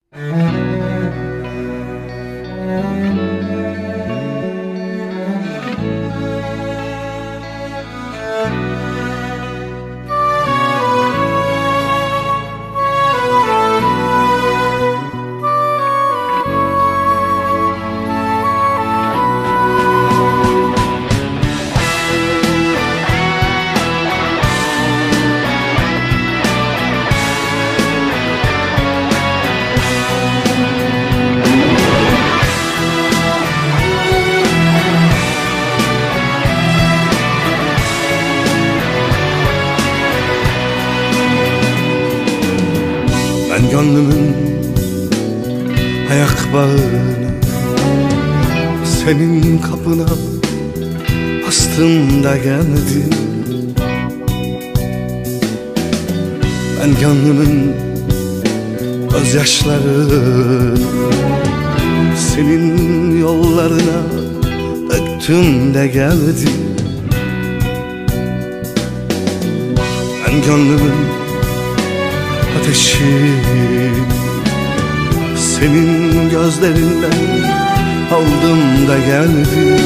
Ben gönlümün ayak bağını senin kapına astım da geldim. Ben gönlümün gözyaşlarını senin yollarına döktüm de geldim. Ben gönlümün ateşi senin gözlerinden aldım da geldim.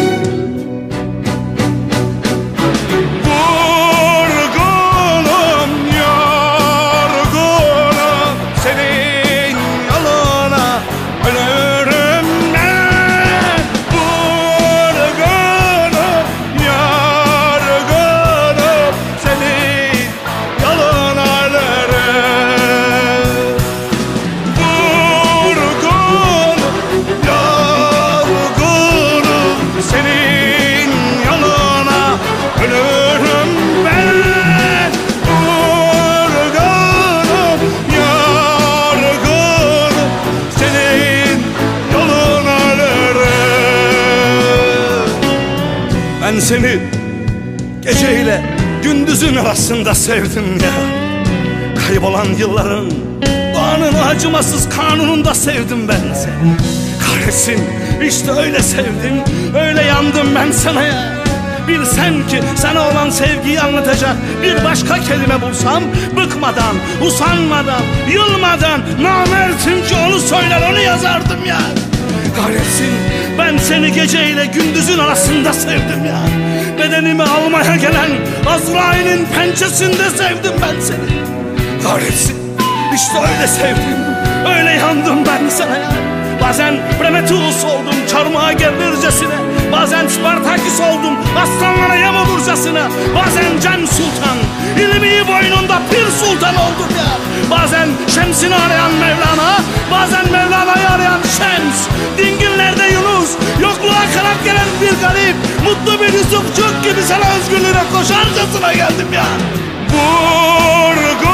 Ben seni geceyle gündüzün arasında sevdim ya. Kaybolan yılların doğanın acımasız kanununda sevdim ben seni. Kahretsin, işte öyle sevdim, öyle yandım ben sana ya. Bilsem ki sana olan sevgiyi anlatacak bir başka kelime bulsam, bıkmadan, usanmadan, yılmadan namertim ki onu söyler, onu yazardım ya. Kahretsin, ben seni geceyle gündüzün arasında sevdim ya. Bedenimi almaya gelen Azrail'in pençesinde sevdim ben seni. Kahretsin, işte öyle sevdim, öyle yandım ben sana ya. Bazen Prometheus oldum çarmıha gerilircesine, bazen Spartaküs oldum aslanlara yem olurcasına, bazen Cem Sultan, ilmi boynunda Pir Sultan oldum ya. Bazen Şems'ini arayan Mevlana, bazen Mevlana'yı arayan Şems. Dingillerde Yunus, yokluğa kanat gelen bir garip, mutlu bir Yusufçuk gibi sana özgürlüğe koşarcasına geldim ya. Vurgun